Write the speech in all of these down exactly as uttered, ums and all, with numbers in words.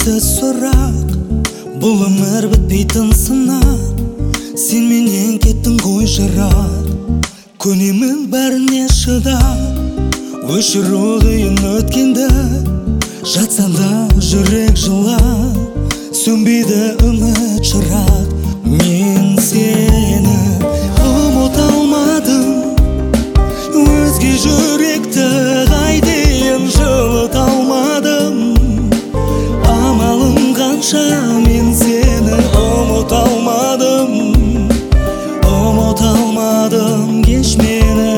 қажетті сұрақ, бұл өмір бітпейтін сынақ. Сен менен кеттің ғой жырақ, көнемін бәріне шыдап. Өшіру қиын өткенді, жатсам да жүрек жылап. Сөнбейді үміт шырақ, мен сені ұмыта алмадым. Өзге жүректі қайтейін жылыта алмадым. Амалым қанша мен сені ұмыта алмадым. Ұмыта алмадым, кеш мені.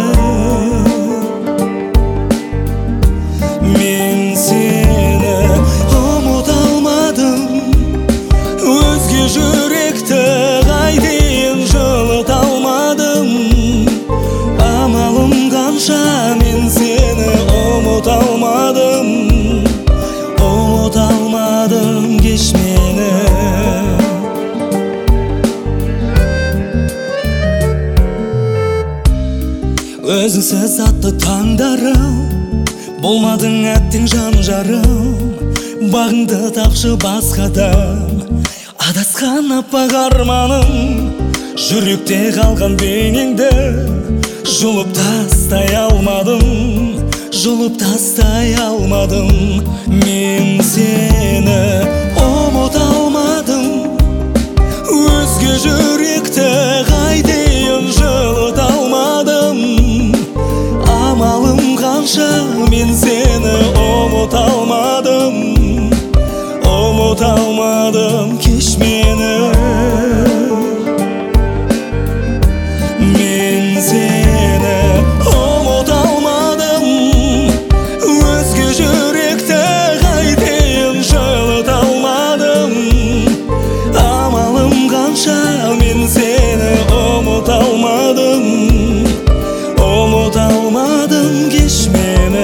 Мен сені ұмыта алмадым. Өзге жүректі қайтейін жылыта алмадым. Амалым қанша мен сені ұмыта алмадым. Ұмыта алмадым, кеш мені. Өзіңсіз атты таңдарым, болмадың әттең жан жарым. Бағыңды тапшы басқадан, адасқан аппақ арманым. Жүректе қалған бейнеңді жұлып тастай алмадым, жұлып тастай алмадым. Мен сені ұмыта алмадым. Өзге жүректі қайтейін жылыта алмадым. Амалым қанша мен сені ұмыта алмадым. Ұмыта алмадым, кеш мені. Мен сені ұмыта алмадым. Өзге жүректі қайтейін жылыта алмадым. Амалым қанша мен сені ұмыта алмадым. Ұмыта алмадым, кеш мені.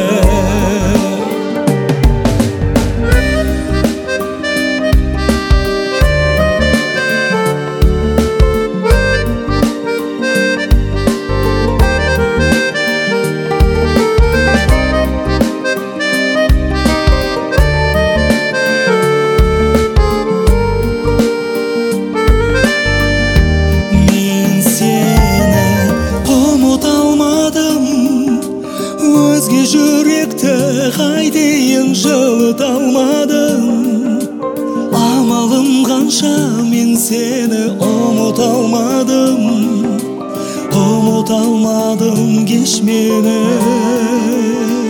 Өзге жүректі қайтейін жылыта алмадым. Амалым қанша мен сені ұмыта алмадым. Ұмыта алмадым, кеш мені.